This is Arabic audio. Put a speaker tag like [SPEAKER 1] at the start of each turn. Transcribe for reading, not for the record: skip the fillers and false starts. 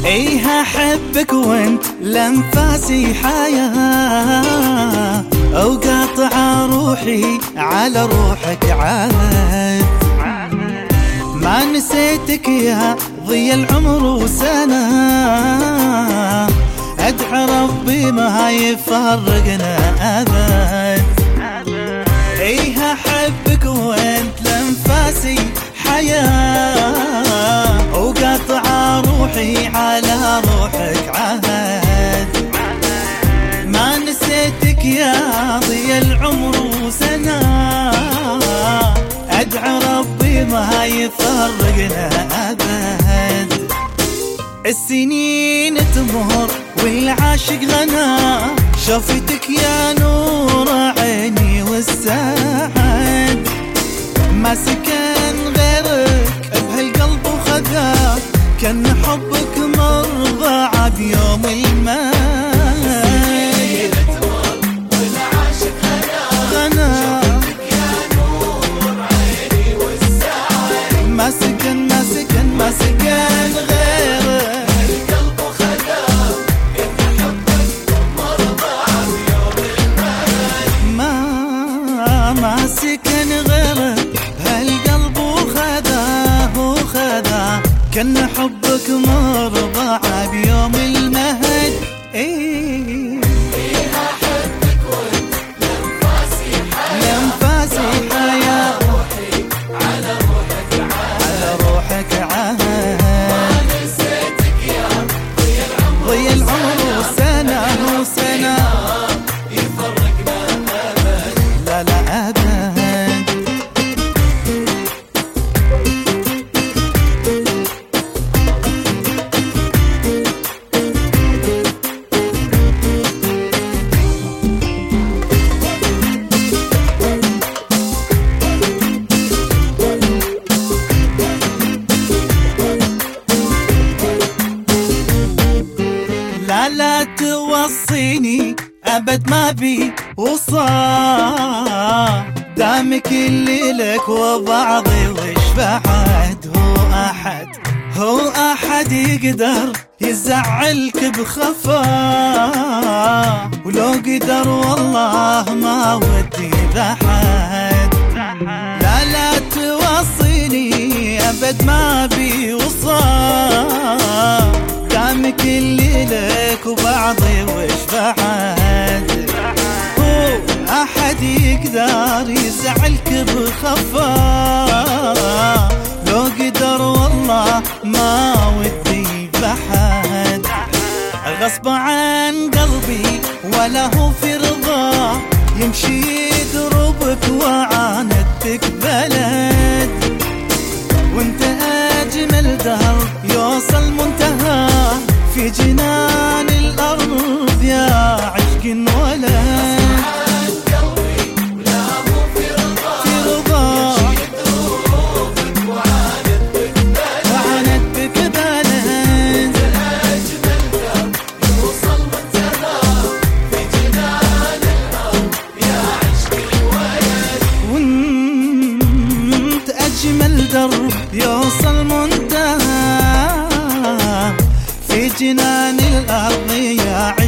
[SPEAKER 1] ايه احبك وانت لانفاسي حياة، وقاطع روحي على روحك عهد. ما نسيتك يا ضي العمر وسنة، ادعى ربي ما يفرقنا ابد. ايه احبك وانت لانفاسي حياة، وقاطع روحي على روحك عهد. ما نسيتك يا ضي العمر وسنة، ادعى ربي ما يفرقنا ابد. السنين تمر والعاشق غنى، شفتك يا نور عيني والسعد. ما سكن غيرك بهالقلب وخذا، كان حبك مرضى بيوم الماي. غنى ما سكن ما سكن ما سكن غيرك،
[SPEAKER 2] القلب وخذا إن حبك مرضى بيوم الماي.
[SPEAKER 1] ما سكن غيرك هالقلب وخذا، كان حبك مرضى بيوم المهد.
[SPEAKER 2] إيه أحبك وانت لانفاسي حياة،
[SPEAKER 1] لانفاسي حياة،
[SPEAKER 2] روحي على روحك عهد.
[SPEAKER 1] على روحك عهد.
[SPEAKER 2] ما نسيتك يا ضي
[SPEAKER 1] العمر وسنة وسنة،
[SPEAKER 2] يفرقنا أبد.
[SPEAKER 1] لا لا أبد. لا توصيني أبد ما بي وصال، دامك اللي لك وبعضي وش بعد. هو أحد يقدر يزعلك بخفا، ولو قدر والله ما ودي بحد. لا توصيني أبد ما بي وصال، دامك اللي لك وبعضي وش بعد. هو أحد يقدر يزعلك بخفا، لو قدر والله ما ودي بحد. غصب عن قلبي ولا هو في رضا، يمشي يدربك وعاندتك بلد. وانت أجمل دهر يوصل منتهى، في جنان الأرض يا عشق ولد.
[SPEAKER 2] قلبي ولا هو في رضا،
[SPEAKER 1] في رضا
[SPEAKER 2] يدروبك وعاندتك بلد.
[SPEAKER 1] وعاندتك بلد.
[SPEAKER 2] أجمل درب يوصل منتهى، في جنان الأرض يا عشق الولد.
[SPEAKER 1] وانت أجمل درب يوصل منتهى، في جنان الأرض يا